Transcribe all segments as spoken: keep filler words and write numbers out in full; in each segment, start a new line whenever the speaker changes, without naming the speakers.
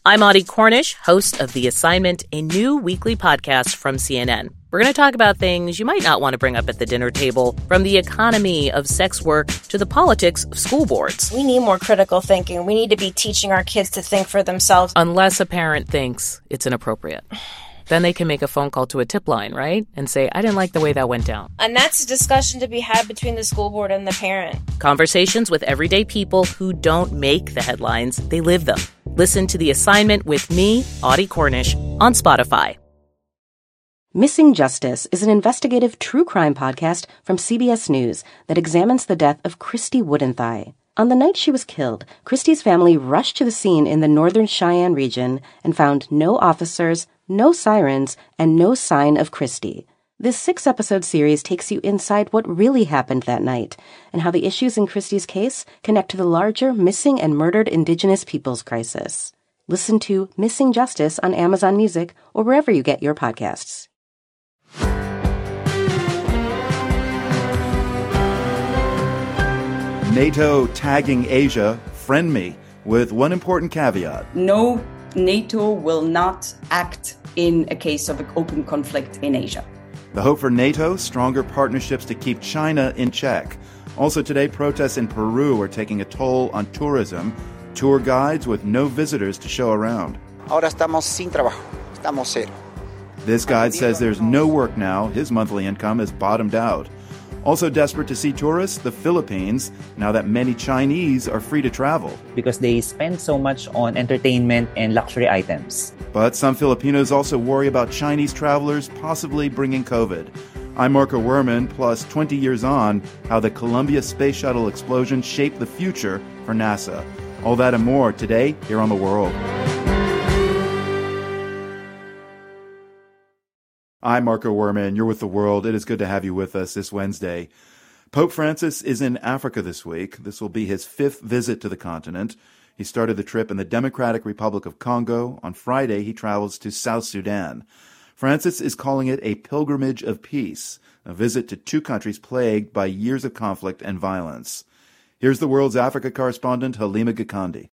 I'm Audie Cornish, host of The Assignment, a new weekly podcast from C N N. We're going to talk about things you might not want to bring up at the dinner table, from the economy of sex work to the politics of school boards.
We need more critical thinking. We need to be teaching our kids to think for themselves.
Unless a parent thinks it's inappropriate. Then they can make a phone call to a tip line, right? And say, I didn't like the way that went down.
And that's a discussion to be had between the school board and the parent.
Conversations with everyday people who don't make the headlines, they live them. Listen to The Assignment with me, Audie Cornish, on Spotify.
Missing Justice is an investigative true crime podcast from C B S News that examines the death of Christy Woodenthigh. On the night she was killed, Christy's family rushed to the scene in the northern Cheyenne region and found no officers, no sirens, and no sign of Christy. This six-episode series takes you inside what really happened that night and how the issues in Christy's case connect to the larger missing and murdered Indigenous peoples crisis. Listen to Missing Justice on Amazon Music or wherever you get your podcasts.
NATO tagging Asia, friend me, with one important caveat.
No, NATO will not act in a case of an open conflict in Asia.
The hope for NATO, stronger partnerships to keep China in check. Also today, protests in Peru are taking a toll on tourism. Tour guides with no visitors to show around.
Ahora estamos sin trabajo. Estamos cero.
This guide says there's no work now. His monthly income has bottomed out. Also desperate to see tourists, the Philippines, now that many Chinese are free to travel.
Because they spend so much on entertainment and luxury items.
But some Filipinos also worry about Chinese travelers possibly bringing COVID. I'm Marco Werman, plus twenty years on, how the Columbia Space Shuttle explosion shaped the future for NASA. All that and more today here on The World. I'm Marco Werman. You're with The World. It is good to have you with us this Wednesday. Pope Francis is in Africa this week. This will be his fifth visit to the continent. He started the trip in the Democratic Republic of Congo. On Friday, he travels to South Sudan. Francis is calling it a pilgrimage of peace, a visit to two countries plagued by years of conflict and violence. Here's The World's Africa correspondent, Halima Gikandi.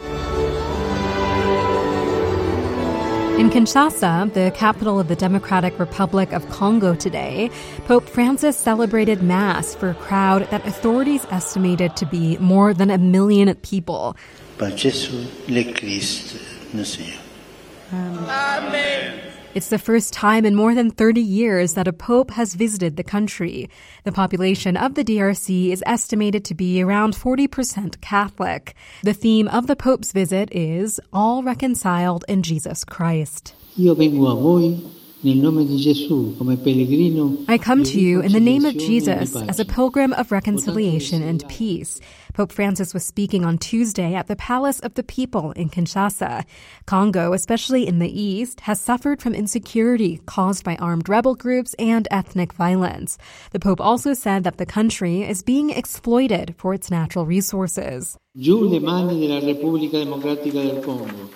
In Kinshasa, the capital of the Democratic Republic of Congo today, Pope Francis celebrated Mass for a crowd that authorities estimated to be more than a million people.
Par Jésus le Christ, notre Seigneur.
Amen. It's the first time in more than thirty years that a pope has visited the country. The population of the D R C is estimated to be around forty percent Catholic. The theme of the pope's visit is All Reconciled in Jesus Christ.
Io vengo a voi nel nome di Gesù come pellegrino.
I come to you in the name of Jesus as a pilgrim of reconciliation and peace. Pope Francis was speaking on Tuesday at the Palace of the People in Kinshasa. Congo, especially in the east, has suffered from insecurity caused by armed rebel groups and ethnic violence. The Pope also said that the country is being exploited for its natural resources.
Giù le mani della Repubblica Democratica del Congo.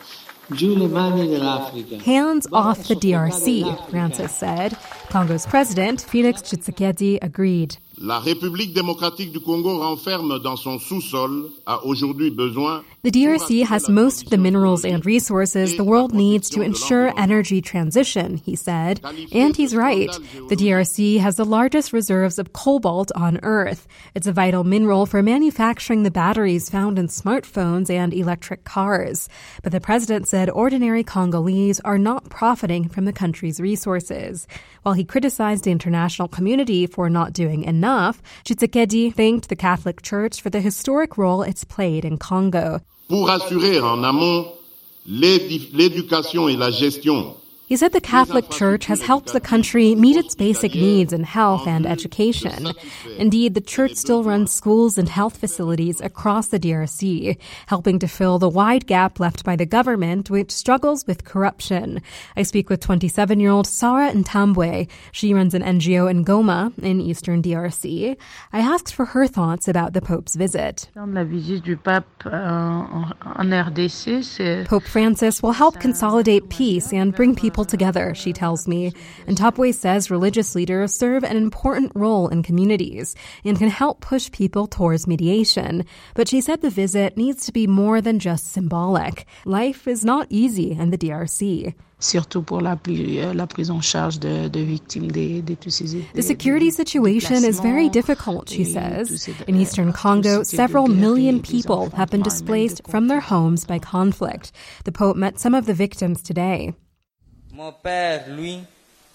Hands off the D R C, Francis said. Congo's president, Felix Tshisekedi, agreed.
La République démocratique du Congo renferme dans son sous-sol a aujourd'hui besoin.
The D R C has most of the minerals and resources the world needs to ensure energy transition, he said. And he's right. The D R C has the largest reserves of cobalt on Earth. It's a vital mineral for manufacturing the batteries found in smartphones and electric cars. But the president said ordinary Congolese are not profiting from the country's resources. While he criticized the international community for not doing enough, Tshisekedi thanked the Catholic Church for the historic role it's played in Congo.
Pour assurer en amont l'éducation et la gestion.
He said the Catholic Church has helped the country meet its basic needs in health and education. Indeed, the Church still runs schools and health facilities across the D R C, helping to fill the wide gap left by the government, which struggles with corruption. I speak with twenty-seven-year-old Sarah Ntambwe. She runs an N G O in Goma, in eastern D R C. I asked for her thoughts about the Pope's visit. Pope Francis will help consolidate peace and bring people pull together, she tells me. And Topway says religious leaders serve an important role in communities and can help push people towards mediation. But she said the visit needs to be more than just symbolic. Life is not easy in the D R C.
Surtout pour la, la prise en charge de, de victimes de, de tous ces,
the security situation is very difficult, she says. In eastern Congo, several million people have been displaced from their homes by conflict. The Pope met some of the victims today.
Mon père, lui,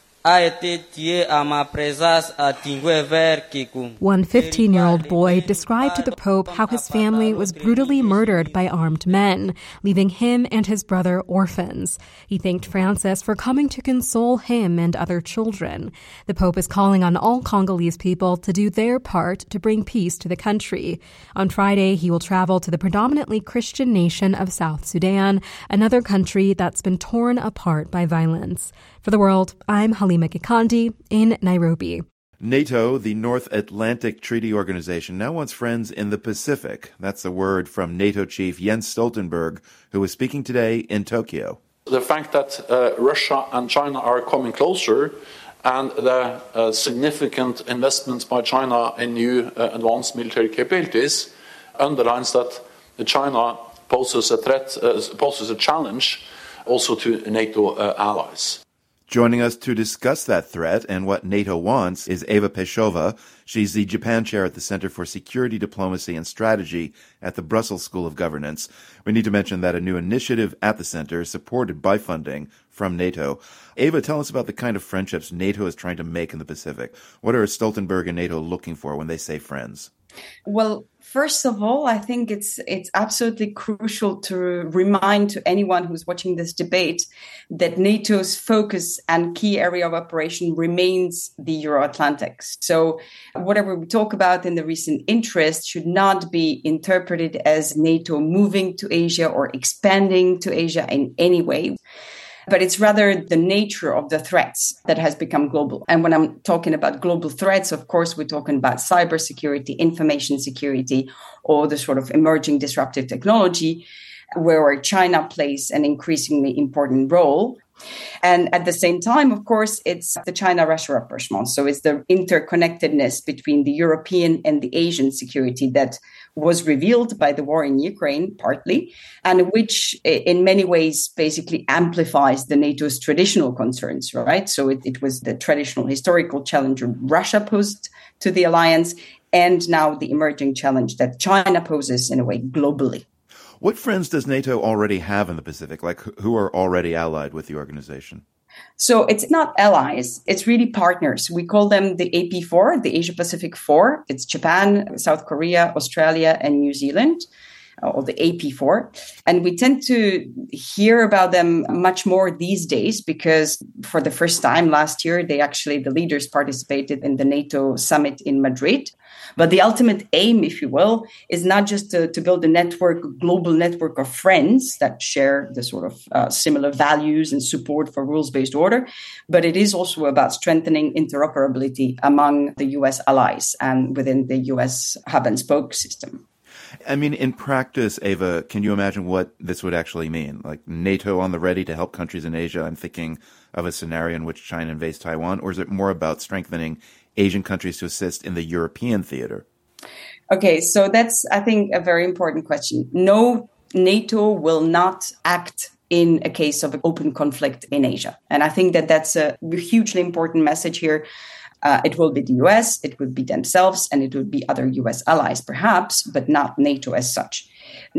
a été tué à ma présence à Tingwe-Vers-Kikum.
One fifteen-year-old boy described to the Pope how his family was brutally murdered by armed men, leaving him and his brother orphans. He thanked Francis for coming to console him and other children. The Pope is calling on all Congolese people to do their part to bring peace to the country. On Friday, he will travel to the predominantly Christian nation of South Sudan, another country that's been torn apart by violence. For The World, I'm Halima Gikandi in Nairobi.
NATO, the North Atlantic Treaty Organization, now wants friends in the Pacific. That's the word from NATO chief Jens Stoltenberg, who was speaking today in Tokyo.
The fact that uh, Russia and China are coming closer and the uh, significant investments by China in new uh, advanced military capabilities underlines that China poses a threat, uh, poses a challenge also to NATO uh, allies.
Joining us to discuss that threat and what NATO wants is Eva Peshova. She's the Japan chair at the Center for Security, Diplomacy and Strategy at the Brussels School of Governance. We need to mention that a new initiative at the center is supported by funding from NATO. Eva, tell us about the kind of friendships NATO is trying to make in the Pacific. What are Stoltenberg and NATO looking for when they say friends?
Well, first of all, I think it's it's absolutely crucial to remind to anyone who's watching this debate that NATO's focus and key area of operation remains the Euro-Atlantic. So whatever we talk about in the recent interest should not be interpreted as NATO moving to Asia or expanding to Asia in any way. But it's rather the nature of the threats that has become global. And when I'm talking about global threats, of course, we're talking about cybersecurity, information security, or the sort of emerging disruptive technology, where China plays an increasingly important role. And at the same time, of course, it's the China-Russia rapprochement. So it's the interconnectedness between the European and the Asian security that was revealed by the war in Ukraine, partly, and which in many ways basically amplifies the NATO's traditional concerns, right? So it, it was the traditional historical challenge Russia posed to the alliance, and now the emerging challenge that China poses in a way globally.
What friends does NATO already have in the Pacific? Like, who are already allied with the organization?
So it's not allies, it's really partners. We call them the A P four, the Asia-Pacific Four. It's Japan, South Korea, Australia, and New Zealand, or the A P four. And we tend to hear about them much more these days because for the first time last year, they actually, the leaders participated in the NATO summit in Madrid. But the ultimate aim, if you will, is not just to, to build a network, a global network of friends that share the sort of uh, similar values and support for rules-based order, but it is also about strengthening interoperability among the U S allies and within the U S hub and spoke system.
I mean, in practice, Eva, can you imagine what this would actually mean? Like NATO on the ready to help countries in Asia? I'm thinking of a scenario in which China invades Taiwan, or is it more about strengthening Asian countries to assist in the European theater?
Okay, so that's, I think, a very important question. No, NATO will not act in a case of an open conflict in Asia. And I think that that's a hugely important message here. Uh, it will be the U S, it would be themselves, and it would be other U S allies, perhaps, but not NATO as such.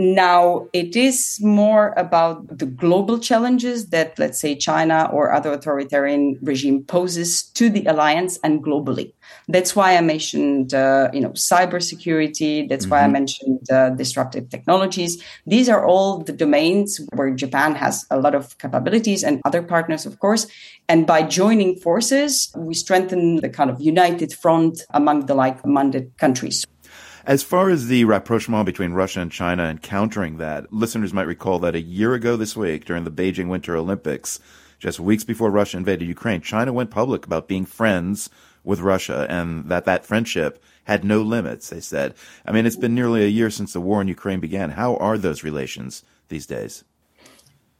Now, it is more about the global challenges that, let's say, China or other authoritarian regime poses to the alliance and globally. That's why I mentioned, uh, you know, cybersecurity. That's mm-hmm. why I mentioned uh, disruptive technologies. These are all the domains where Japan has a lot of capabilities and other partners, of course. And by joining forces, we strengthen the kind of united front among the like-minded countries.
As far as the rapprochement between Russia and China and countering that, listeners might recall that a year ago this week, during the Beijing Winter Olympics, just weeks before Russia invaded Ukraine, China went public about being friends with Russia and that that friendship had no limits, they said. I mean, it's been nearly a year since the war in Ukraine began. How are those relations these days?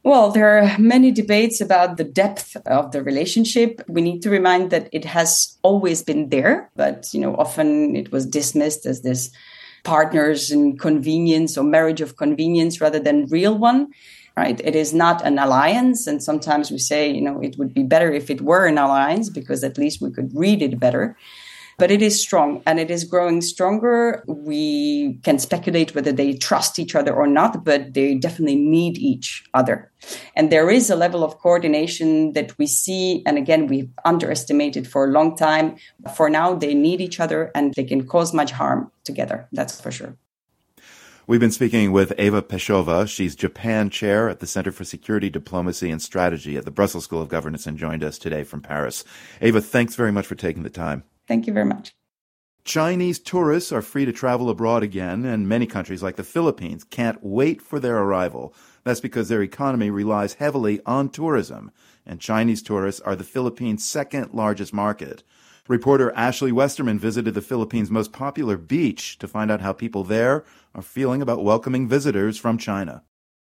Well, there are many debates about the depth of the relationship. We need to remind that it has always been there, but, you know, often it was dismissed as this partners in convenience or marriage of convenience rather than real one, right? It is not an alliance. And sometimes we say, you know, it would be better if it were an alliance because at least we could read it better. But it is strong and it is growing stronger. We can speculate whether they trust each other or not, but they definitely need each other. And there is a level of coordination that we see. And again, we've underestimated for a long time. For now, they need each other and they can cause much harm together. That's for sure.
We've been speaking with Eva Pešová. She's Japan Chair at the Center for Security, Diplomacy and Strategy at the Brussels School of Governance and joined us today from Paris. Eva, thanks very much for taking the time.
Thank you very much.
Chinese tourists are free to travel abroad again, and many countries like the Philippines can't wait for their arrival. That's because their economy relies heavily on tourism, and Chinese tourists are the Philippines' second largest market. Reporter Ashley Westerman visited the Philippines' most popular beach to find out how people there are feeling about welcoming visitors from China.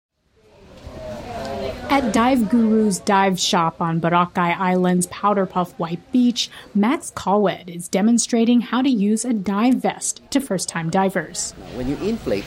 At Dive Guru's dive shop on Boracay Island's Powder Puff White Beach, Max Colwed is demonstrating how to use a dive vest to first-time divers.
When you inflate,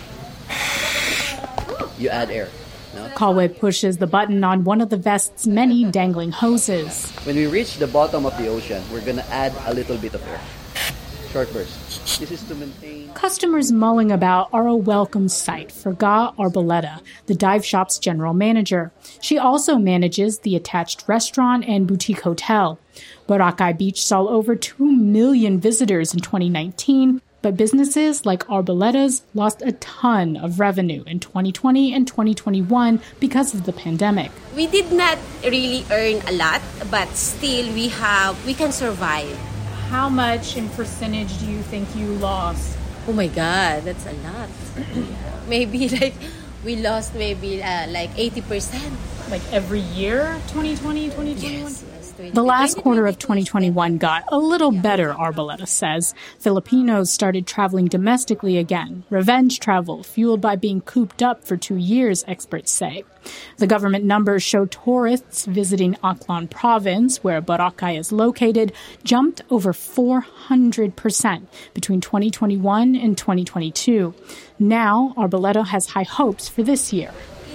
you add air. No?
Colwed pushes the button on one of the vest's many dangling hoses.
When we reach the bottom of the ocean, we're going to add a little bit of air. Short burst. This is to maintain...
Customers mulling about are a welcome sight for Ga Arboleda, the dive shop's general manager. She also manages the attached restaurant and boutique hotel. Boracay Beach saw over two million visitors in twenty nineteen, but businesses like Arboleda's lost a ton of revenue in twenty twenty and twenty twenty-one because of the pandemic.
We did not really earn a lot, but still we have we can survive.
How much in percentage do you think you lost?
Oh my God, that's a lot. Maybe like we lost maybe uh, like eighty percent.
Like every year, twenty twenty, twenty twenty-one?
Yes, yes.
The last quarter of twenty twenty-one got a little better, Arboleda says. Filipinos started traveling domestically again. Revenge travel, fueled by being cooped up for two years, experts say. The government numbers show tourists visiting Aklan province, where Boracay is located, jumped over four hundred percent between twenty twenty-one and twenty twenty-two. Now, Arboleda has high hopes for this year.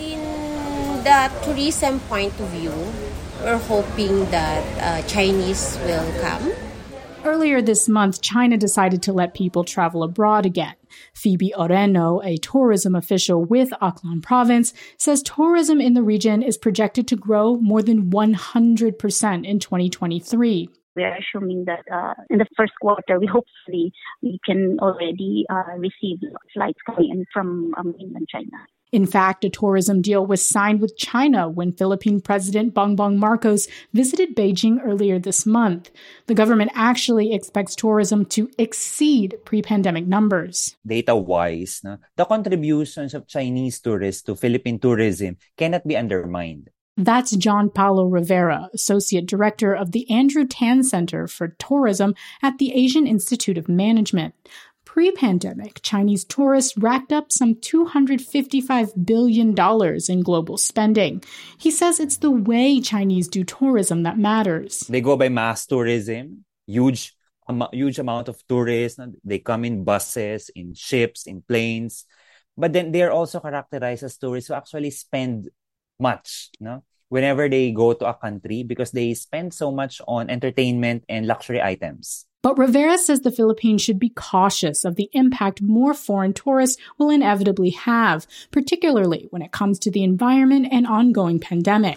In the tourism point of view, we're hoping that uh, Chinese will come.
Earlier this month, China decided to let people travel abroad again. Phoebe Oreno, a tourism official with Aklan province, says tourism in the region is projected to grow more than one hundred percent in twenty twenty-three.
We are assuming that uh, in the first quarter, we hopefully we can already uh, receive flights coming in from um, mainland China.
In fact, a tourism deal was signed with China when Philippine President Bongbong Marcos visited Beijing earlier this month. The government actually expects tourism to exceed pre-pandemic numbers.
Data-wise, no, the contributions of Chinese tourists to Philippine tourism cannot be undermined.
That's John Paulo Rivera, Associate Director of the Andrew Tan Center for Tourism at the Asian Institute of Management. Pre-pandemic, Chinese tourists racked up some two hundred fifty-five billion dollars in global spending. He says it's the way Chinese do tourism that matters.
They go by mass tourism, huge, um, huge amount of tourists. They come in buses, in ships, in planes. But then they're also characterized as tourists who actually spend much, no? Whenever they go to a country because they spend so much on entertainment and luxury items.
But Rivera says the Philippines should be cautious of the impact more foreign tourists will inevitably have, particularly when it comes to the environment and ongoing pandemic.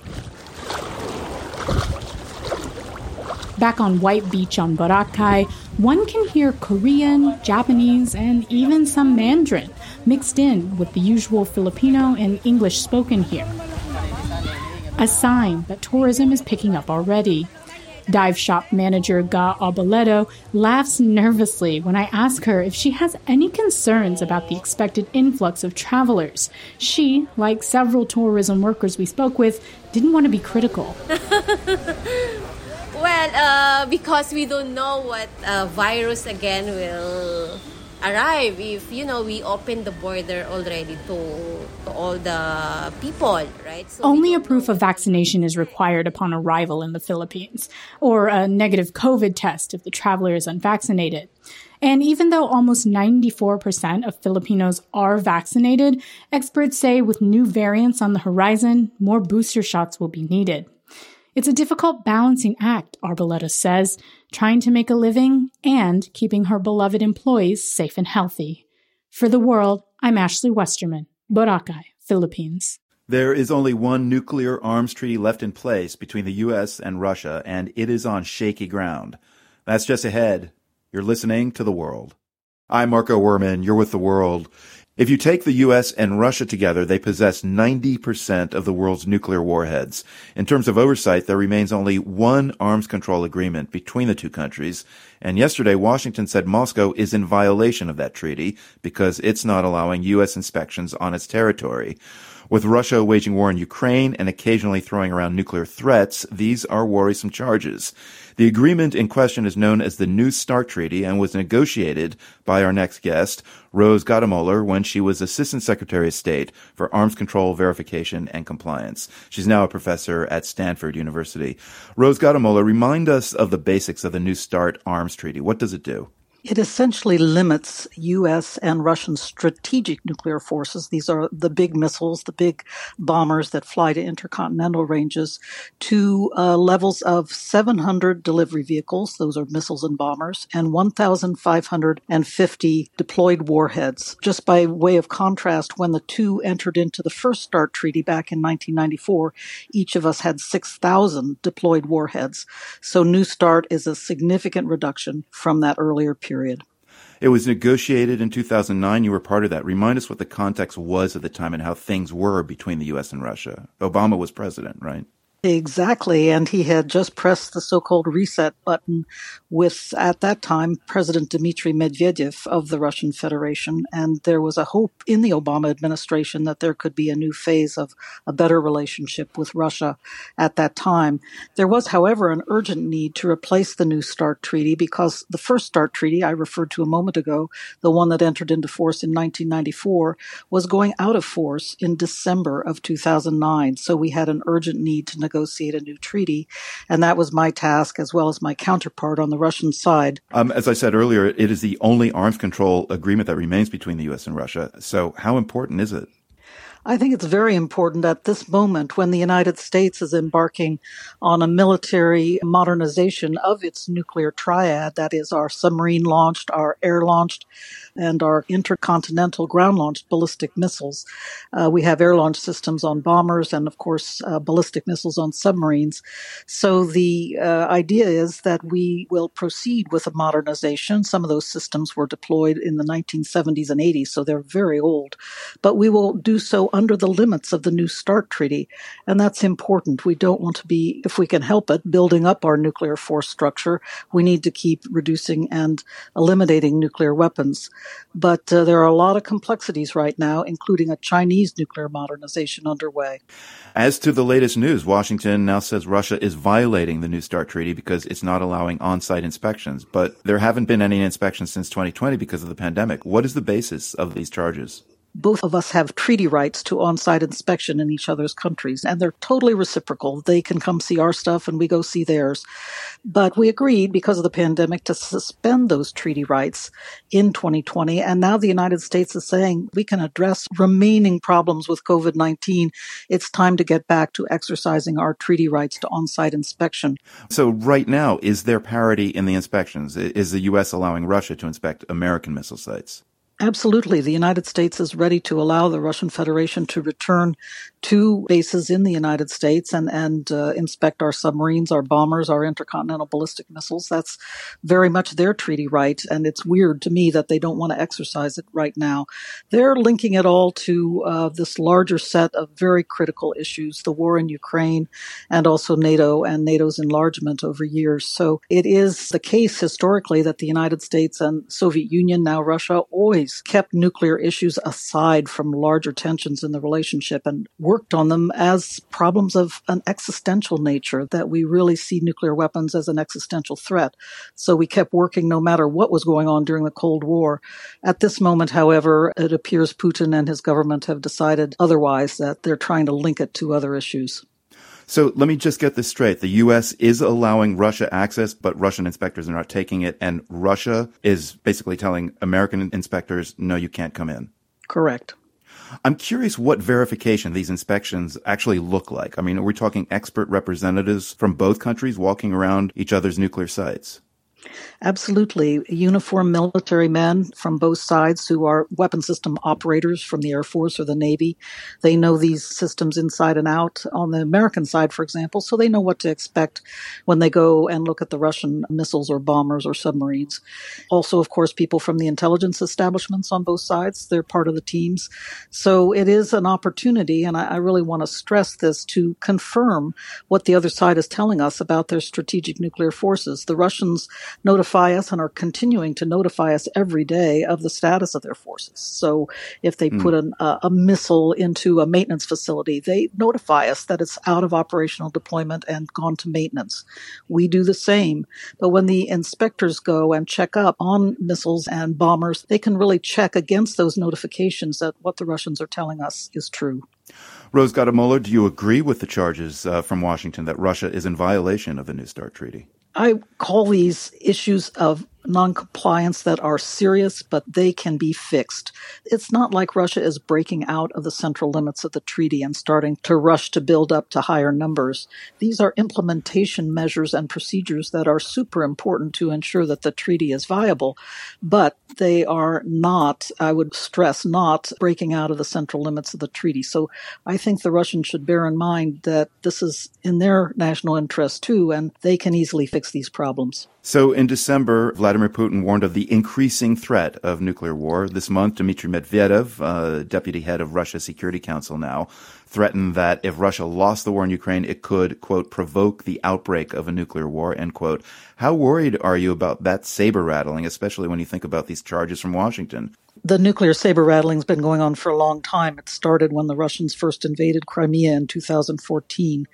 Back on White Beach on Boracay, one can hear Korean, Japanese, and even some Mandarin mixed in with the usual Filipino and English spoken here. A sign that tourism is picking up already. Dive shop manager Ga Arboleda laughs nervously when I ask her if she has any concerns about the expected influx of travelers. She, like several tourism workers we spoke with, didn't want to be critical.
Well, uh, because we don't know what uh, virus again will arrive if, you know, we open the border already to, to all the people, right? So
Only a proof of vaccination is required upon arrival in the Philippines, or a negative COVID test if the traveler is unvaccinated. And even though almost ninety-four percent of Filipinos are vaccinated, experts say with new variants on the horizon, more booster shots will be needed. It's a difficult balancing act, Arboleda says, trying to make a living and keeping her beloved employees safe and healthy. For The World, I'm Ashley Westerman, Boracay, Philippines.
There is only one nuclear arms treaty left in place between the U S and Russia, and it is on shaky ground. That's just ahead. You're listening to The World. I'm Marco Werman. You're with The World. If you take the U S and Russia together, they possess ninety percent of the world's nuclear warheads. In terms of oversight, there remains only one arms control agreement between the two countries. And yesterday, Washington said Moscow is in violation of that treaty because it's not allowing U S inspections on its territory. With Russia waging war in Ukraine and occasionally throwing around nuclear threats, these are worrisome charges. The agreement in question is known as the New START Treaty and was negotiated by our next guest, Rose Gottemoeller, when she was Assistant Secretary of State for Arms Control, Verification, and Compliance. She's now a professor at Stanford University. Rose Gottemoeller, remind us of the basics of the New START Arms Treaty. What does it do?
It essentially limits U S and Russian strategic nuclear forces. These are the big missiles, the big bombers that fly to intercontinental ranges, to uh, levels of seven hundred delivery vehicles, those are missiles and bombers, and one thousand five hundred fifty deployed warheads. Just by way of contrast, when the two entered into the first START treaty back in nineteen ninety-four, each of us had six thousand deployed warheads. So New START is a significant reduction from that earlier period. Period.
It was negotiated in two thousand nine. You were part of that. Remind us what the context was at the time and how things were between the U S and Russia. Obama was president, right?
Exactly, and he had just pressed the so-called reset button with, at that time, President Dmitry Medvedev of the Russian Federation, and there was a hope in the Obama administration that there could be a new phase of a better relationship with Russia at that time. There was, however, an urgent need to replace the New START Treaty because the first START Treaty I referred to a moment ago, the one that entered into force in nineteen ninety-four, was going out of force in December of two thousand nine, so we had an urgent need to negotiate negotiate a new treaty. And that was my task as well as my counterpart on the Russian side.
Um, as I said earlier, it is the only arms control agreement that remains between the U S and Russia. So how important is it?
I think it's very important at this moment when the United States is embarking on a military modernization of its nuclear triad, that is our submarine-launched, our air-launched, and our intercontinental ground-launched ballistic missiles. Uh, we have air-launched systems on bombers and, of course, uh, ballistic missiles on submarines. So the uh, idea is that we will proceed with a modernization. Some of those systems were deployed in the nineteen seventies and eighties, so they're very old. But we will do so under the limits of the New START Treaty, and that's important. We don't want to be, if we can help it, building up our nuclear force structure. We need to keep reducing and eliminating nuclear weapons. But uh, there are a lot of complexities right now, including a Chinese nuclear modernization underway.
As to the latest news, Washington now says Russia is violating the New START Treaty because it's not allowing on-site inspections. But there haven't been any inspections since twenty twenty because of the pandemic. What is the basis of these charges?
Both of us have treaty rights to on-site inspection in each other's countries, and they're totally reciprocal. They can come see our stuff and we go see theirs. But we agreed, because of the pandemic, to suspend those treaty rights in twenty twenty, and now the United States is saying we can address remaining problems with COVID nineteen. It's time to get back to exercising our treaty rights to on-site inspection.
So right now, is there parity in the inspections? Is the U S allowing Russia to inspect American missile sites?
Absolutely. The United States is ready to allow the Russian Federation to return to bases in the United States and, and uh, inspect our submarines, our bombers, our intercontinental ballistic missiles. That's very much their treaty right, and it's weird to me that they don't want to exercise it right now. They're linking it all to uh, this larger set of very critical issues, the war in Ukraine and also NATO and NATO's enlargement over years. So it is the case historically that the United States and Soviet Union, now Russia, always kept nuclear issues aside from larger tensions in the relationship and worked on them as problems of an existential nature, that we really see nuclear weapons as an existential threat. So we kept working no matter what was going on during the Cold War. At this moment, however, it appears Putin and his government have decided otherwise, that they're trying to link it to other issues.
So let me just get this straight. The U S is allowing Russia access, but Russian inspectors are not taking it. And Russia is basically telling American inspectors, no, you can't come in.
Correct.
I'm curious what verification these inspections actually look like. I mean, are we talking expert representatives from both countries walking around each other's nuclear sites?
Absolutely. Uniformed military men from both sides who are weapon system operators from the Air Force or the Navy. They know these systems inside and out on the American side, for example, so they know what to expect when they go and look at the Russian missiles or bombers or submarines. Also, of course, people from the intelligence establishments on both sides. They're part of the teams. So it is an opportunity, and I, I really want to stress this, to confirm what the other side is telling us about their strategic nuclear forces. The Russians notify us and are continuing to notify us every day of the status of their forces. So if they mm. put an, uh, a missile into a maintenance facility, they notify us that it's out of operational deployment and gone to maintenance. We do the same. But when the inspectors go and check up on missiles and bombers, they can really check against those notifications that what the Russians are telling us is true.
Rose Gottemoeller, do you agree with the charges uh, from Washington that Russia is in violation of the New START treaty?
I call these issues of noncompliance that are serious, but they can be fixed. It's not like Russia is breaking out of the central limits of the treaty and starting to rush to build up to higher numbers. These are implementation measures and procedures that are super important to ensure that the treaty is viable, but they are not, I would stress, not breaking out of the central limits of the treaty. So I think the Russians should bear in mind that this is in their national interest too, and they can easily fix these problems.
So in December, Vladimir Putin warned of the increasing threat of nuclear war. This month, Dmitry Medvedev, uh, deputy head of Russia's Security Council now, threatened that if Russia lost the war in Ukraine, it could, quote, provoke the outbreak of a nuclear war, end quote. How worried are you about that saber rattling, especially when you think about these charges from Washington?
The nuclear saber rattling has been going on for a long time. It started when the Russians first invaded Crimea in two thousand fourteen.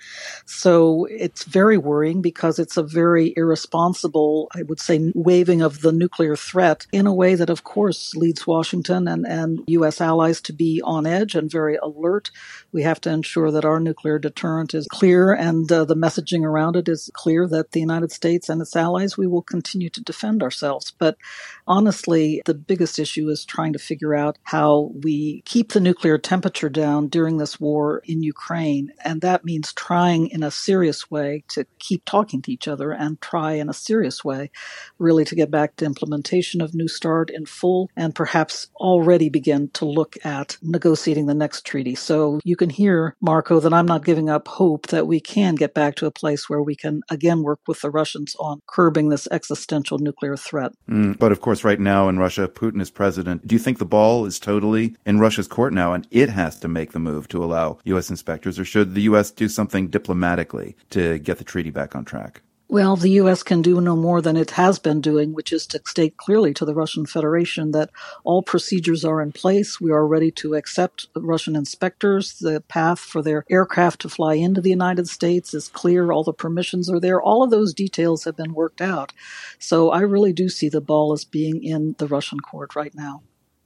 So it's very worrying because it's a very irresponsible, I would say, waving of the nuclear threat in a way that, of course, leads Washington and, and U S allies to be on edge and very alert. We have to ensure that our nuclear deterrent is clear and uh, the messaging around it is clear that the United States and its allies, we will continue to defend ourselves. But honestly, the biggest issue is trying to figure out how we keep the nuclear temperature down during this war in Ukraine. And that means trying in a serious way to keep talking to each other and try in a serious way really to get back to implementation of New START in full and perhaps already begin to look at negotiating the next treaty. So you can hear, Marco, that I'm not giving up hope that we can get back to a place where we can again work with the Russians on curbing this existential nuclear threat.
Mm, but of course, right now in Russia, Putin is president. Do you think the ball is totally in Russia's court now and it has to make the move to allow U S inspectors, or should the U S do something diplomatically to get the treaty back on track?
Well, the U S can do no more than it has been doing, which is to state clearly to the Russian Federation that all procedures are in place. We are ready to accept Russian inspectors. The path for their aircraft to fly into the United States is clear. All the permissions are there. All of those details have been worked out. So I really do see the ball as being in the Russian court right now.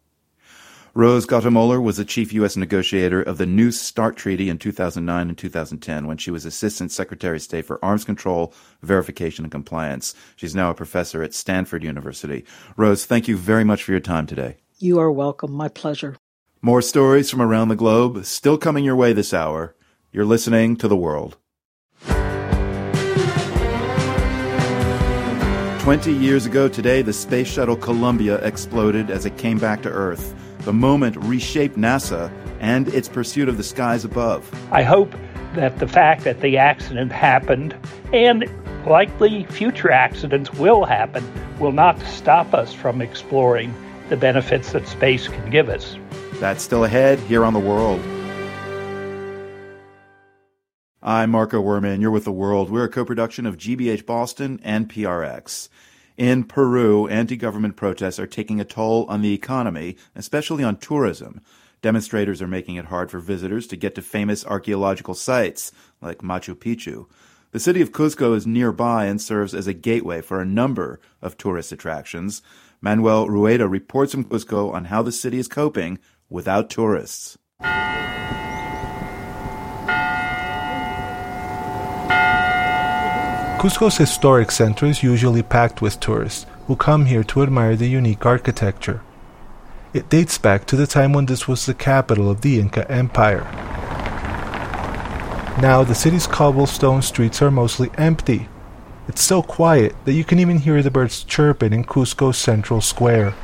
Rose Gottemoeller was the chief U S negotiator of the New START treaty in two thousand nine and two thousand ten when she was Assistant Secretary of State for Arms Control, Verification, and Compliance. She's now a professor at Stanford University. Rose, thank you very much for your time today.
You are welcome. My pleasure.
More stories from around the globe still coming your way this hour. You're listening to The World. Twenty years ago today, the space shuttle Columbia exploded as it came back to Earth. The moment reshaped NASA and its pursuit of the skies above.
I hope that the fact that the accident happened, and likely future accidents will happen, will not stop us from exploring the benefits that space can give us.
That's still ahead here on The World. I'm Marco Werman. You're with The World. We're a co-production of G B H Boston and P R X. In Peru, anti-government protests are taking a toll on the economy, especially on tourism. Demonstrators are making it hard for visitors to get to famous archaeological sites like Machu Picchu. The city of Cusco is nearby and serves as a gateway for a number of tourist attractions. Manuel Rueda reports from Cusco on how the city is coping without tourists.
Cusco's historic center is usually packed with tourists who come here to admire the unique architecture. It dates back to the time when this was the capital of the Inca Empire. Now the city's cobblestone streets are mostly empty. It's so quiet that you can even hear the birds chirping in Cusco's central square.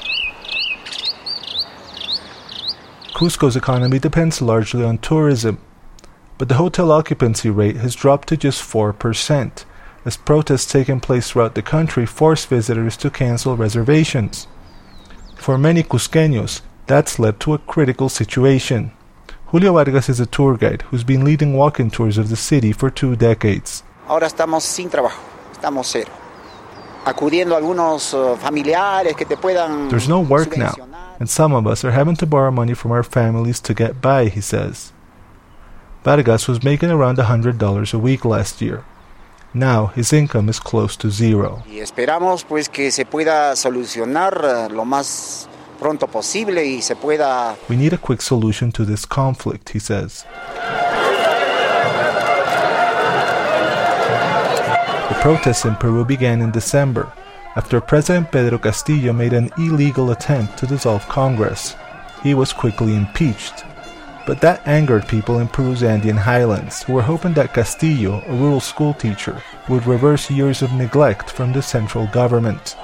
Cusco's economy depends largely on tourism, but the hotel occupancy rate has dropped to just four percent, as protests taking place throughout the country force visitors to cancel reservations. For many Cusqueños, that's led to a critical situation. Julio Vargas is a tour guide who's been leading walk-in tours of the city for two decades.
Ahora estamos sin trabajo, estamos cero. Acudiendo a algunos familiares que te puedan.
There's no work now, and some of us are having to borrow money from our families to get by, he says. Vargas was making around one hundred dollars a week last year. Now his income is close to zero.
Y esperamos pues que se pueda solucionar lo más pronto posible y se pueda.
We need a quick solution to this conflict, he says. The protests in Peru began in December, after President Pedro Castillo made an illegal attempt to dissolve Congress. He was quickly impeached. But that angered people in Peru's Andean highlands, who were hoping that Castillo, a rural school teacher, would reverse years of neglect from the central government.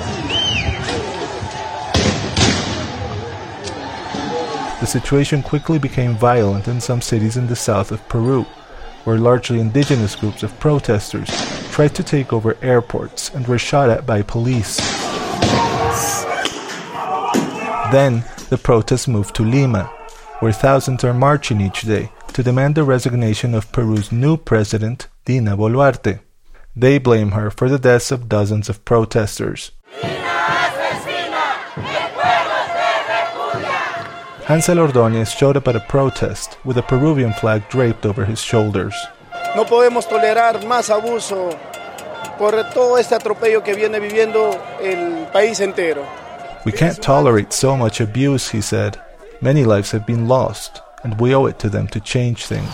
The situation quickly became violent in some cities in the south of Peru, where largely indigenous groups of protesters tried to take over airports and were shot at by police. Then, the protests moved to Lima, where thousands are marching each day to demand the resignation of Peru's new president, Dina Boluarte. They blame her for the deaths of dozens of protesters. Hansel Ordóñez showed up at a protest with a Peruvian flag draped over his shoulders.
No podemos tolerar más abuso por todo este atropello que viene viviendo el país entero.
We can't tolerate so much abuse, he said. Many lives have been lost, and we owe it to them to change things.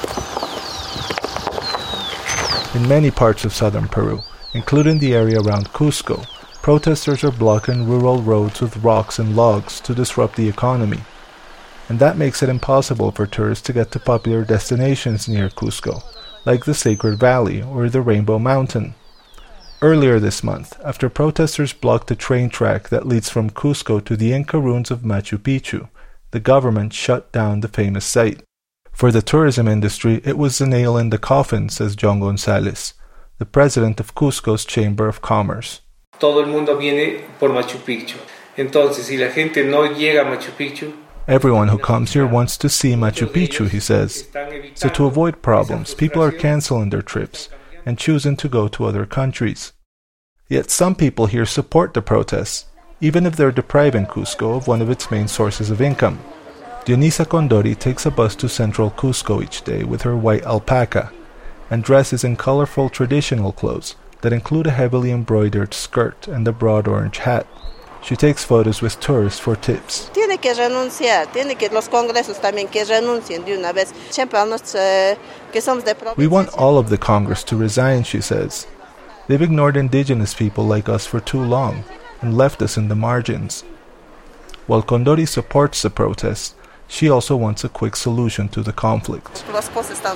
In many parts of southern Peru, including the area around Cusco, protesters are blocking rural roads with rocks and logs to disrupt the economy. And that makes it impossible for tourists to get to popular destinations near Cusco, like the Sacred Valley or the Rainbow Mountain. Earlier this month, after protesters blocked the train track that leads from Cusco to the Inca ruins of Machu Picchu, the government shut down the famous site. For the tourism industry, it was the nail in the coffin, says John Gonzalez, the president of Cusco's Chamber of Commerce.
Todo el mundo viene por Machu Picchu. Entonces, si la gente no llega a Machu Picchu,
everyone who comes here wants to see Machu Picchu, he says. So to avoid problems, people are canceling their trips and choosing to go to other countries. Yet some people here support the protests, even if they're depriving Cusco of one of its main sources of income. Dionisa Condori takes a bus to central Cusco each day with her white alpaca and dresses in colorful traditional clothes that include a heavily embroidered skirt and a broad orange hat. She takes photos with tourists for tips.
Tiene que renunciar, tiene que los congresos también que renuncien de una vez. Siempre que somos de provincia.
We want all of the Congress to resign, she says. They've ignored indigenous people like us for too long and left us in the margins. While Condori supports the protests, she also wants a quick solution to the conflict.
The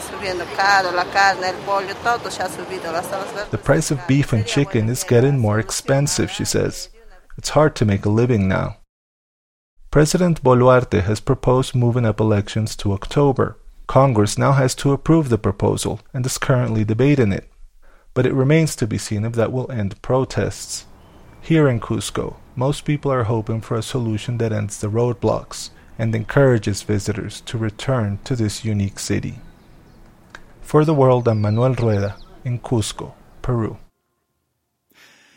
price of beef and chicken is getting more expensive, she says. It's hard to make a living now. President Boluarte has proposed moving up elections to October. Congress now has to approve the proposal and is currently debating it. But it remains to be seen if that will end protests. Here in Cusco, most people are hoping for a solution that ends the roadblocks and encourages visitors to return to this unique city. For the World, I'm Manuel Rueda in Cusco, Peru.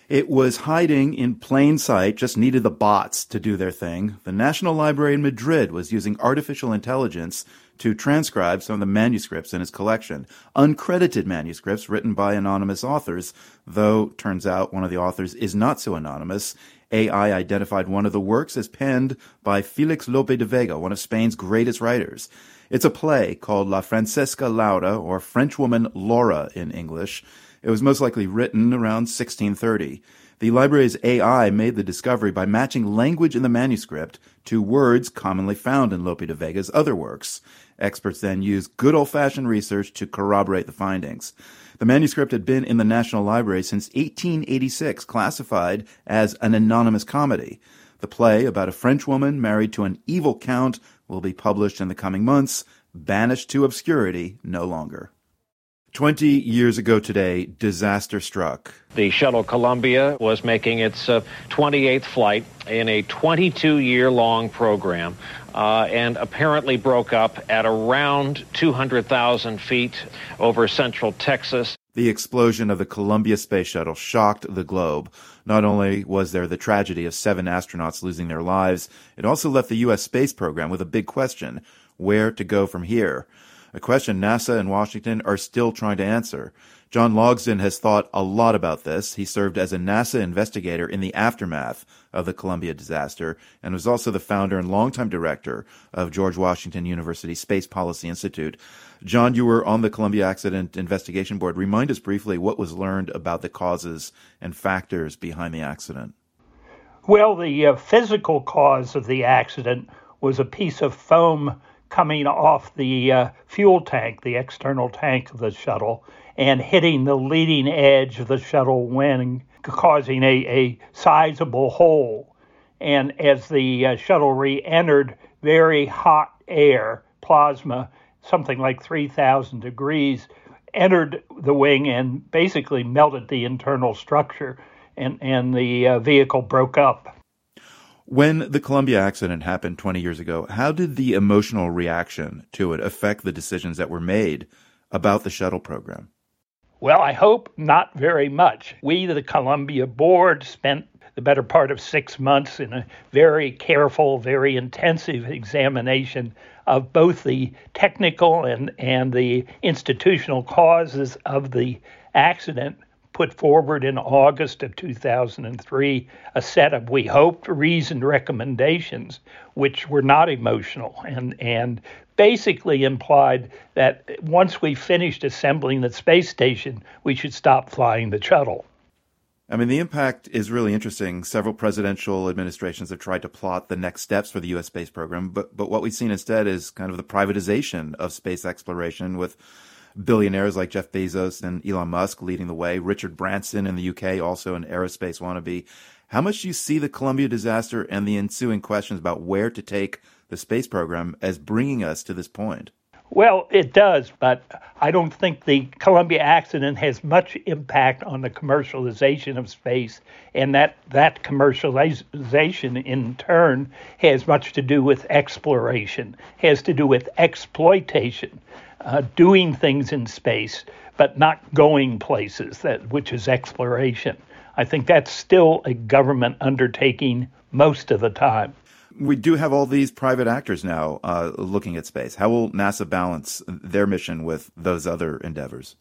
It was hiding in plain sight, just needed the bots to do their thing. The National Library in Madrid was using artificial intelligence to transcribe some of the manuscripts in its collection. Uncredited manuscripts written by anonymous authors, though turns out one of the authors is not so anonymous. A I identified one of the works as penned by Felix Lope de Vega, one of Spain's greatest writers. It's a play called La Francesca Laura, or Frenchwoman Laura in English. It was most likely written around sixteen thirty. The library's A I made the discovery by matching language in the manuscript to words commonly found in Lope de Vega's other works. Experts then used good old-fashioned research to corroborate the findings. The manuscript had been in the National Library since eighteen eighty-six, classified as an anonymous comedy. The play about a French woman married to an evil count will be published in the coming months, banished to obscurity no longer. Twenty years ago today, disaster struck.
The shuttle Columbia was making its uh, twenty-eighth flight in a twenty-two-year-long program uh, and apparently broke up at around two hundred thousand feet over central Texas.
The explosion of the Columbia space shuttle shocked the globe. Not only was there the tragedy of seven astronauts losing their lives, it also left the U S space program with a big question: where to go from here? A question NASA and Washington are still trying to answer. John Logsdon has thought a lot about this. He served as a NASA investigator in the aftermath of the Columbia disaster and was also the founder and longtime director of George Washington University Space Policy Institute. John, you were on the Columbia Accident Investigation Board. Remind us briefly what was learned about the causes and factors behind the accident.
Well, the uh, physical cause of the accident was a piece of foam coming off the uh, fuel tank, the external tank of the shuttle, and hitting the leading edge of the shuttle wing, causing a, a sizable hole. And as the uh, shuttle re-entered, very hot air, plasma, something like three thousand degrees, entered the wing and basically melted the internal structure, and, and the uh, vehicle broke up.
When the Columbia accident happened twenty years ago, how did the emotional reaction to it affect the decisions that were made about the shuttle program?
Well, I hope not very much. We, the Columbia board, spent the better part of six months in a very careful, very intensive examination of both the technical and, and the institutional causes of the accident. Put forward in August of two thousand three a set of, we hoped, reasoned recommendations, which were not emotional and, and basically implied that once we finished assembling the space station, we should stop flying the shuttle.
I mean, the impact is really interesting. Several presidential administrations have tried to plot the next steps for the U S space program, but, but what we've seen instead is kind of the privatization of space exploration, with billionaires like Jeff Bezos and Elon Musk leading the way. Richard Branson in the U K, also an aerospace wannabe. How much do you see the Columbia disaster and the ensuing questions about where to take the space program as bringing us to this point?
Well, it does, but I don't think the Columbia accident has much impact on the commercialization of space, and that, that commercialization in turn has much to do with exploration, has to do with exploitation. Uh, doing things in space, but not going places, that which is exploration. I think that's still a government undertaking most of the time.
We do have all these private actors now uh, looking at space. How will NASA balance their mission with those other endeavors?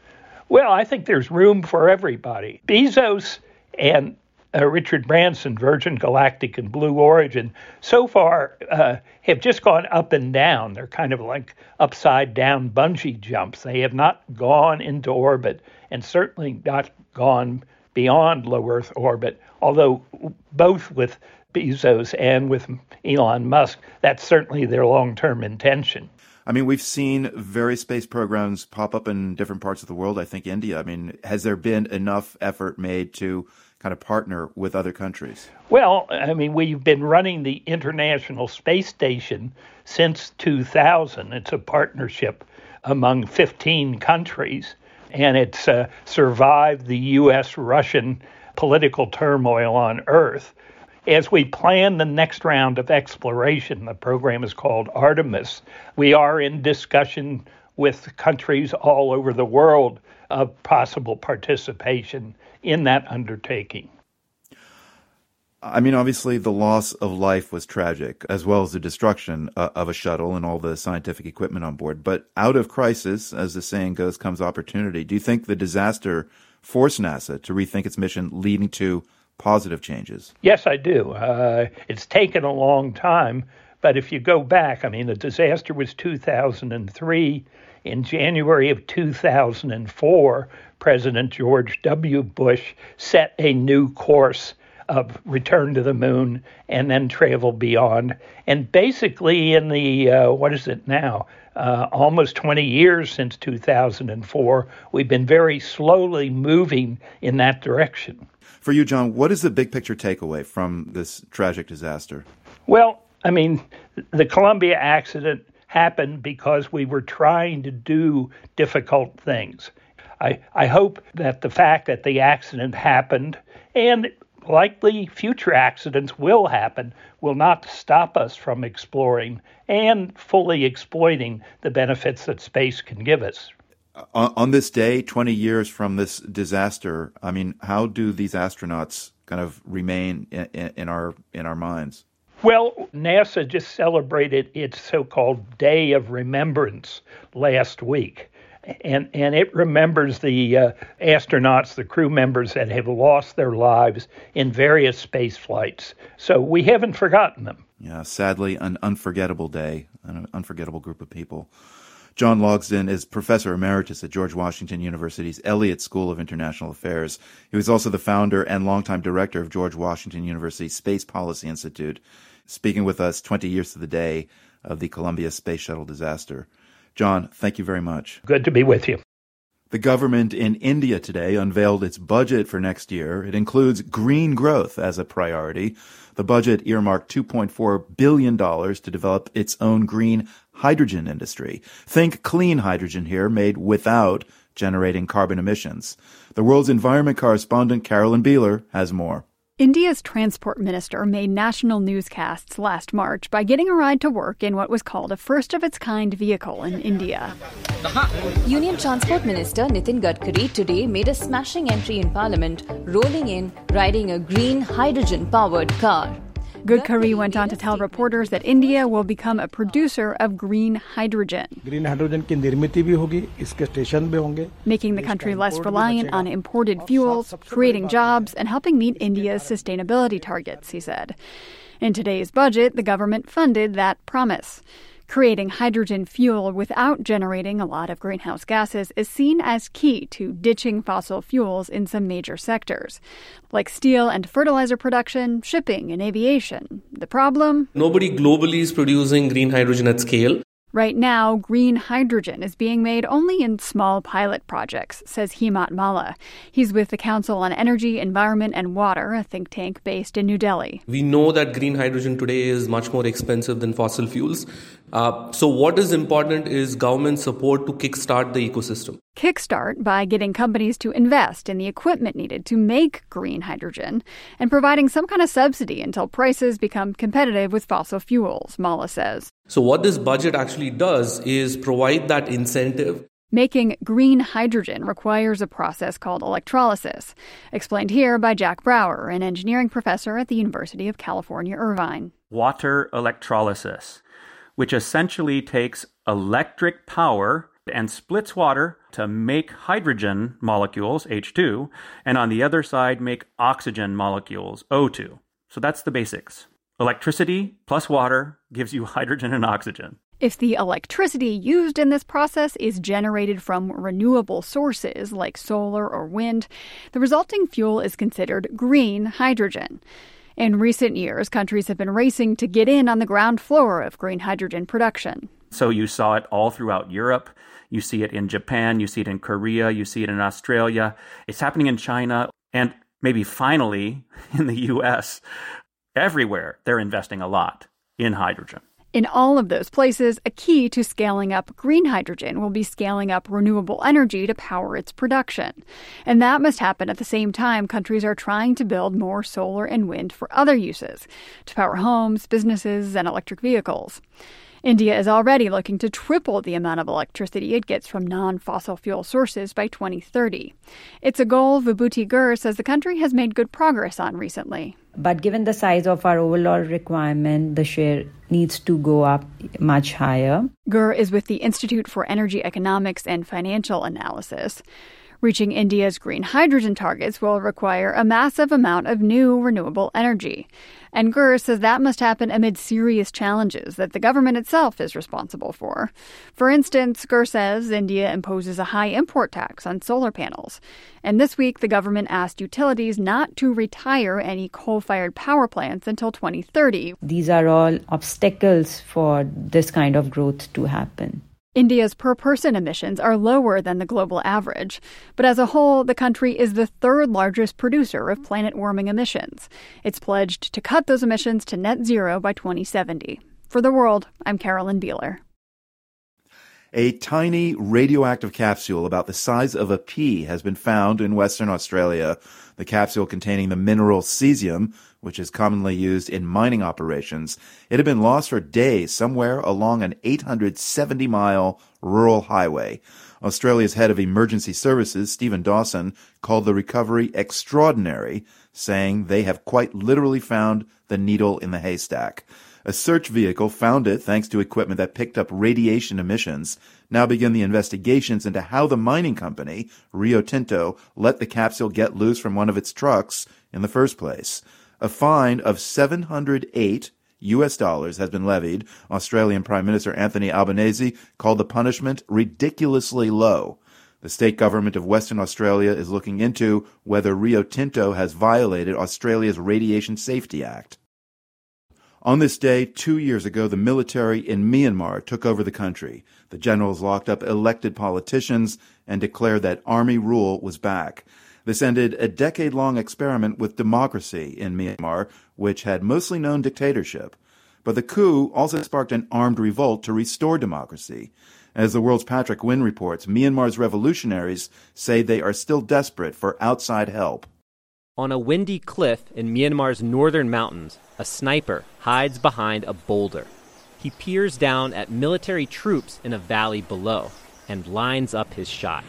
Well, I think there's room for everybody. Bezos and Uh, Richard Branson, Virgin Galactic and Blue Origin, so far uh, have just gone up and down. They're kind of like upside down bungee jumps. They have not gone into orbit and certainly not gone beyond low Earth orbit, although both with Bezos and with Elon Musk, that's certainly their long-term intention.
I mean, we've seen various space programs pop up in different parts of the world. I think India. I mean, has there been enough effort made to kind of partner with other countries?
Well, I mean, we've been running the International Space Station since two thousand. It's a partnership among fifteen countries, and it's uh, survived the U S Russian political turmoil on Earth. As we plan the next round of exploration, the program is called Artemis, we are in discussion with countries all over the world of possible participation in that undertaking.
I mean, obviously, the loss of life was tragic, as well as the destruction uh, of a shuttle and all the scientific equipment on board. But out of crisis, as the saying goes, comes opportunity. Do you think the disaster forced NASA to rethink its mission, leading to positive changes?
Yes, I do. Uh, it's taken a long time, but if you go back, I mean, the disaster was two thousand three. In January of two thousand four, President George W. Bush set a new course of return to the moon and then travel beyond. And basically in the, uh, what is it now, uh, almost twenty years since two thousand four, we've been very slowly moving in that direction.
For you, John, what is the big picture takeaway from this tragic disaster?
Well, I mean, the Columbia accident happened because we were trying to do difficult things. I, I hope that the fact that the accident happened, and likely future accidents will happen, will not stop us from exploring and fully exploiting the benefits that space can give us.
On, on this day, twenty years from this disaster, I mean, how do these astronauts kind of remain in, in, in our in our minds?
Well, NASA just celebrated its so-called Day of Remembrance last week. And and it remembers the uh, astronauts, the crew members that have lost their lives in various space flights. So we haven't forgotten them.
Yeah, sadly, an unforgettable day, an unforgettable group of people. John Logsdon is professor emeritus at George Washington University's Elliott School of International Affairs. He was also the founder and longtime director of George Washington University's Space Policy Institute, speaking with us twenty years to the day of the Columbia Space Shuttle disaster. John, thank you very much.
Good to be with you.
The government in India today unveiled its budget for next year. It includes green growth as a priority. The budget earmarked two point four billion dollars to develop its own green hydrogen industry. Think clean hydrogen here, made without generating carbon emissions. The world's environment correspondent Carolyn Beeler has more.
India's transport minister made national newscasts last March by getting a ride to work in what was called a first-of-its-kind vehicle in India.
Union Transport Minister Nitin Gadkari today made a smashing entry in Parliament, rolling in, riding a green hydrogen-powered car.
Gadkari went on to tell reporters that India will become a producer of green hydrogen,
green hydrogen की निर्मित भी होगी, इसके station भी होंगे,
making the country less reliant on imported fuels, creating jobs, and helping meet India's sustainability targets, he said. In today's budget, the government funded that promise. Creating hydrogen fuel without generating a lot of greenhouse gases is seen as key to ditching fossil fuels in some major sectors, like steel and fertilizer production, shipping, and aviation. The problem?
Nobody globally is producing green hydrogen at scale.
Right now, green hydrogen is being made only in small pilot projects, says Himat Malla. He's with the Council on Energy, Environment and Water, a think tank based in New Delhi.
We know that green hydrogen today is much more expensive than fossil fuels. Uh, so what is important is government support to kickstart the ecosystem.
Kickstart by getting companies to invest in the equipment needed to make green hydrogen and providing some kind of subsidy until prices become competitive with fossil fuels, Malla says.
So what this budget actually does is provide that incentive.
Making green hydrogen requires a process called electrolysis, explained here by Jack Brower, an engineering professor at the University of California, Irvine.
Water electrolysis, which essentially takes electric power and splits water to make hydrogen molecules, H two, and on the other side make oxygen molecules, O two. So that's the basics. Electricity plus water gives you hydrogen and oxygen.
If the electricity used in this process is generated from renewable sources like solar or wind, the resulting fuel is considered green hydrogen. In recent years, countries have been racing to get in on the ground floor of green hydrogen production.
So you saw it all throughout Europe. You see it in Japan. You see it in Korea. You see it in Australia. It's happening in China. And maybe finally in the U S Everywhere, they're investing a lot in hydrogen.
In all of those places, a key to scaling up green hydrogen will be scaling up renewable energy to power its production. And that must happen at the same time countries are trying to build more solar and wind for other uses, to power homes, businesses, and electric vehicles. India is already looking to triple the amount of electricity it gets from non-fossil fuel sources by twenty thirty. It's a goal Vibhuti Gur says the country has made good progress on recently.
But given the size of our overall requirement, the share needs to go up much higher.
Gur is with the Institute for Energy Economics and Financial Analysis. Reaching India's green hydrogen targets will require a massive amount of new renewable energy. And Gur says that must happen amid serious challenges that the government itself is responsible for. For instance, Gur says India imposes a high import tax on solar panels. And this week, the government asked utilities not to retire any coal-fired power plants until twenty thirty.
These are all obstacles for this kind of growth to happen.
India's per-person emissions are lower than the global average, but as a whole, the country is the third largest producer of planet-warming emissions. It's pledged to cut those emissions to net zero by twenty seventy. For The World, I'm Carolyn Beeler.
A tiny radioactive capsule about the size of a pea has been found in Western Australia. The capsule containing the mineral cesium, which is commonly used in mining operations. It had been lost for days somewhere along an eight hundred seventy mile rural highway. Australia's head of emergency services, Stephen Dawson, called the recovery extraordinary, saying they have quite literally found the needle in the haystack. A search vehicle found it thanks to equipment that picked up radiation emissions. Now begin the investigations into how the mining company, Rio Tinto, let the capsule get loose from one of its trucks in the first place. A fine of seven hundred eight U S dollars has been levied. Australian Prime Minister Anthony Albanese called the punishment ridiculously low. The state government of Western Australia is looking into whether Rio Tinto has violated Australia's Radiation Safety Act. On this day, two years ago, the military in Myanmar took over the country. The generals locked up elected politicians and declared that army rule was back. This ended a decade-long experiment with democracy in Myanmar, which had mostly known dictatorship. But the coup also sparked an armed revolt to restore democracy. As the world's Patrick Wynn reports, Myanmar's revolutionaries say they are still desperate for outside help.
On a windy cliff in Myanmar's northern mountains, a sniper hides behind a boulder. He peers down at military troops in a valley below and lines up his shot.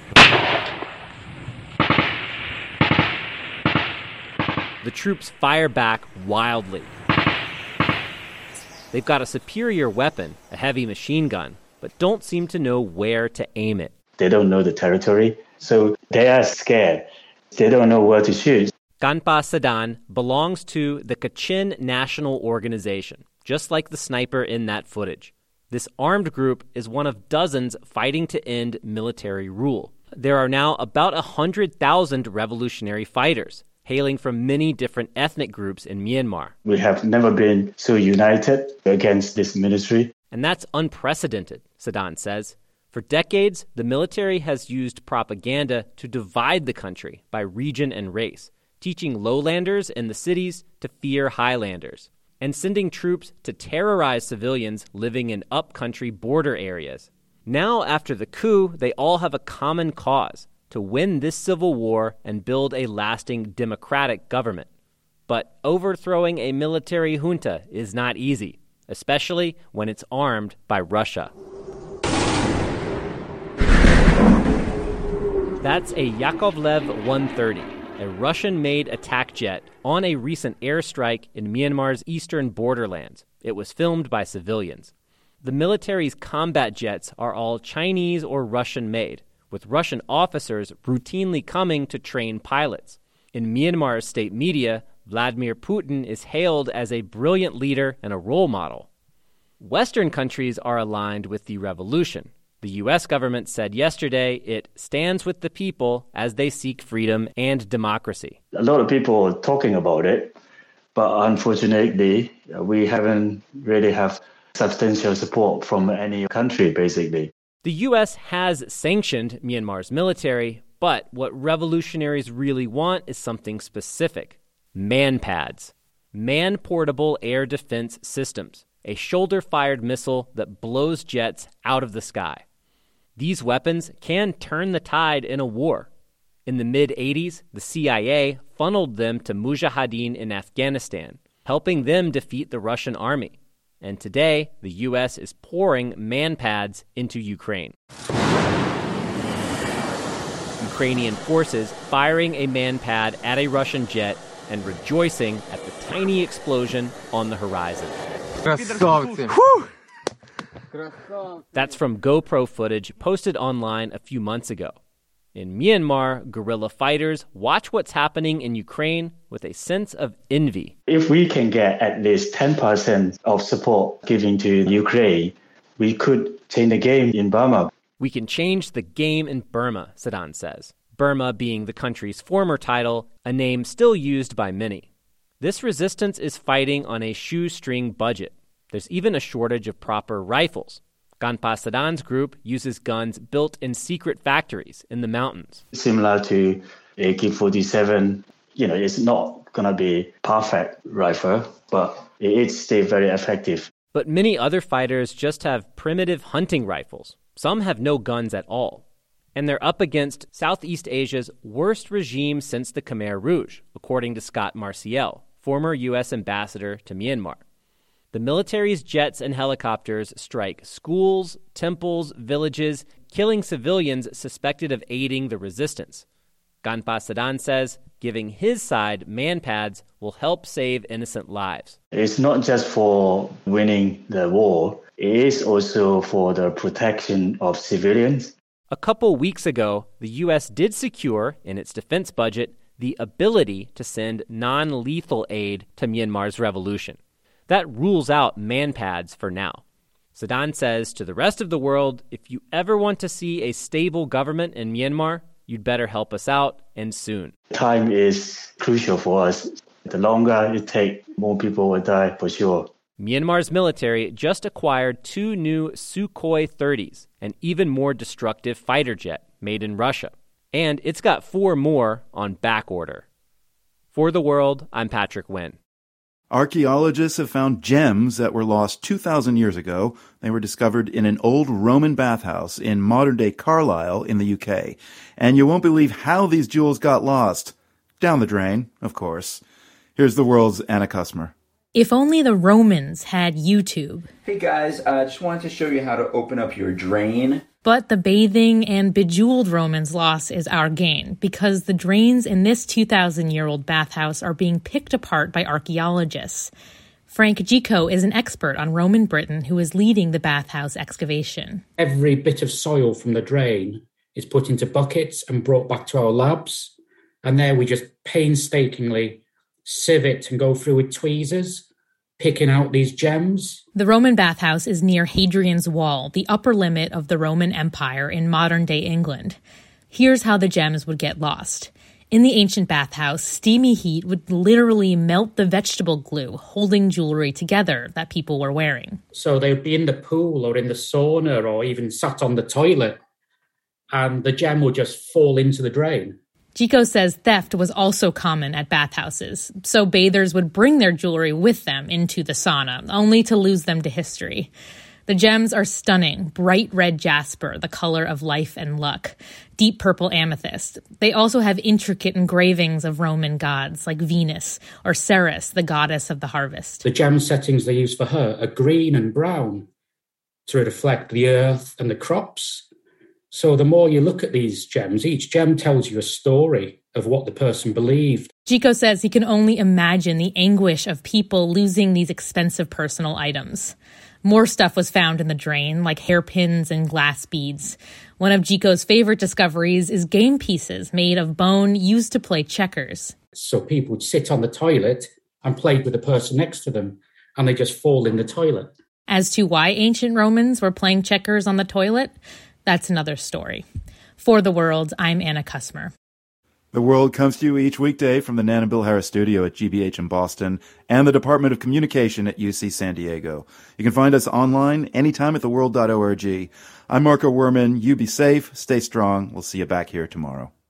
The troops fire back wildly. They've got a superior weapon, a heavy machine gun, but don't seem to know where to aim it.
They don't know the territory, so they are scared. They don't know where to shoot.
Ganpa Sadan belongs to the Kachin National Organization, just like the sniper in that footage. This armed group is one of dozens fighting to end military rule. There are now about one hundred thousand revolutionary fighters, hailing from many different ethnic groups in Myanmar.
We have never been so united against this ministry.
And that's unprecedented, Sadan says. For decades, the military has used propaganda to divide the country by region and race, teaching lowlanders in the cities to fear highlanders, and sending troops to terrorize civilians living in upcountry border areas. Now, after the coup, they all have a common cause: to win this civil war and build a lasting democratic government. But overthrowing a military junta is not easy, especially when it's armed by Russia. That's a Yakovlev one thirty, a Russian-made attack jet on a recent airstrike in Myanmar's eastern borderlands. It was filmed by civilians. The military's combat jets are all Chinese or Russian-made, with Russian officers routinely coming to train pilots. In Myanmar's state media, Vladimir Putin is hailed as a brilliant leader and a role model. Western countries are aligned with the revolution. The U S government said yesterday it stands with the people as they seek freedom and democracy.
A lot of people are talking about it, but unfortunately, we haven't really have substantial support from any country, basically.
The U S has sanctioned Myanmar's military, but what revolutionaries really want is something specific: MANPADS, Man-Portable Air Defense Systems, a shoulder-fired missile that blows jets out of the sky. These weapons can turn the tide in a war. In the mid-eighties, the C I A funneled them to Mujahideen in Afghanistan, helping them defeat the Russian army. And today, the U S is pouring man-pads into Ukraine. Ukrainian forces firing a man-pad at a Russian jet and rejoicing at the tiny explosion on the horizon. That's from GoPro footage posted online a few months ago. In Myanmar, guerrilla fighters watch what's happening in Ukraine with a sense of envy.
If we can get at least ten percent of support given to Ukraine, we could change the game in Burma.
We can change the game in Burma, Sadan says. Burma being the country's former title, a name still used by many. This resistance is fighting on a shoestring budget. There's even a shortage of proper rifles. Ganpa Sadan's group uses guns built in secret factories in the mountains.
Similar to A K forty-seven, you know, it's not going to be perfect rifle, but it's still very effective.
But many other fighters just have primitive hunting rifles. Some have no guns at all. And they're up against Southeast Asia's worst regime since the Khmer Rouge, according to Scott Marciel, former U S ambassador to Myanmar. The military's jets and helicopters strike schools, temples, villages, killing civilians suspected of aiding the resistance. Ganpa Sadan says giving his side man-pads will help save innocent lives.
It's not just for winning the war, it is also for the protection of civilians.
A couple weeks ago, the U S did secure, in its defense budget, the ability to send non-lethal aid to Myanmar's revolution. That rules out man-pads for now. Sadan says to the rest of the world, if you ever want to see a stable government in Myanmar, you'd better help us out, and soon.
Time is crucial for us. The longer it takes, more people will die for sure.
Myanmar's military just acquired two new Sukhoi thirties, an even more destructive fighter jet made in Russia. And it's got four more on back order. For The World, I'm Patrick Wynn.
Archaeologists have found gems that were lost two thousand years ago. They were discovered in an old Roman bathhouse in modern-day Carlisle in the U K. And you won't believe how these jewels got lost. Down the drain, of course. Here's The World's Anna Kusmer.
If only the Romans had YouTube.
Hey guys, I uh, just wanted to show you how to open up your drain.
But the bathing and bejeweled Romans' loss is our gain, because the drains in this two thousand year old bathhouse are being picked apart by archaeologists. Frank Gico is an expert on Roman Britain who is leading the bathhouse excavation.
Every bit of soil from the drain is put into buckets and brought back to our labs, and there we just painstakingly sieve it and go through with tweezers, picking out these gems.
The Roman bathhouse is near Hadrian's Wall, the upper limit of the Roman Empire in modern-day England. Here's how the gems would get lost. In the ancient bathhouse, steamy heat would literally melt the vegetable glue holding jewelry together that people were wearing.
So they would be in the pool or in the sauna or even sat on the toilet, and the gem would just fall into the drain.
Gico says theft was also common at bathhouses, so bathers would bring their jewelry with them into the sauna, only to lose them to history. The gems are stunning, bright red jasper, the color of life and luck, deep purple amethyst. They also have intricate engravings of Roman gods, like Venus or Ceres, the goddess of the harvest.
The gem settings they use for her are green and brown to reflect the earth and the crops. So the more you look at these gems, each gem tells you a story of what the person believed.
Gico says he can only imagine the anguish of people losing these expensive personal items. More stuff was found in the drain, like hairpins and glass beads. One of Gico's favorite discoveries is game pieces made of bone used to play checkers.
So people would sit on the toilet and play with the person next to them, and they just fall in the toilet.
As to why ancient Romans were playing checkers on the toilet, that's another story. For The World, I'm Anna Kusmer.
The World comes to you each weekday from the Nan and Bill Harris studio at G B H in Boston and the Department of Communication at U C San Diego. You can find us online anytime at the world dot org. I'm Marco Werman. You be safe, stay strong. We'll see you back here tomorrow.